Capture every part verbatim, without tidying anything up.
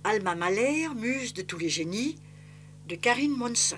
Alma Mahler, muse de tous les génies, de Karin Monson.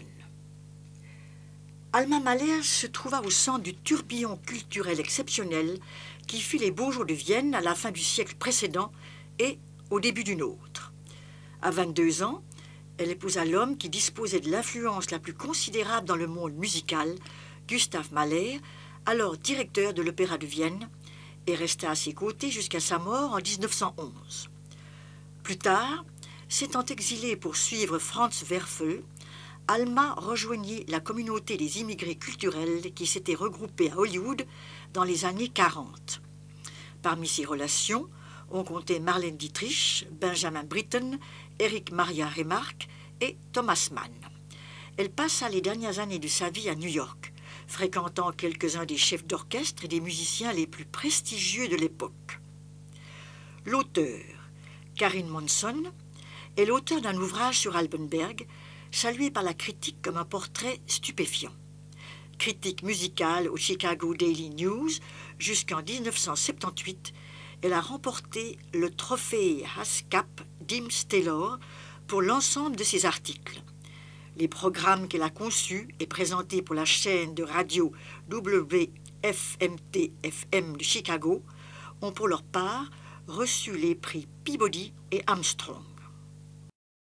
Alma Mahler se trouva au centre du tourbillon culturel exceptionnel qui fit les beaux jours de Vienne à la fin du siècle précédent et au début du nôtre. À vingt-deux ans, elle épousa l'homme qui disposait de l'influence la plus considérable dans le monde musical, Gustav Mahler, alors directeur de l'Opéra de Vienne, et resta à ses côtés jusqu'à sa mort en mille neuf cent onze. Plus tard, s'étant exilée pour suivre Franz Werfel, Alma rejoignit la communauté des immigrés culturels qui s'étaient regroupés à Hollywood dans les années quarante. Parmi ses relations, on comptait Marlène Dietrich, Benjamin Britten, Erich Maria Remarque et Thomas Mann. Elle passa les dernières années de sa vie à New York, fréquentant quelques-uns des chefs d'orchestre et des musiciens les plus prestigieux de l'époque. L'auteur, Karin Monson, est l'auteur d'un ouvrage sur Albenberg, salué par la critique comme un portrait stupéfiant. Critique musicale au Chicago Daily News jusqu'en mille neuf cent soixante-dix-huit, elle a remporté le trophée ASCAP d'Ims Taylor pour l'ensemble de ses articles. Les programmes qu'elle a conçus et présentés pour la chaîne de radio W F M T F M de Chicago ont pour leur part reçu les prix Peabody et Armstrong.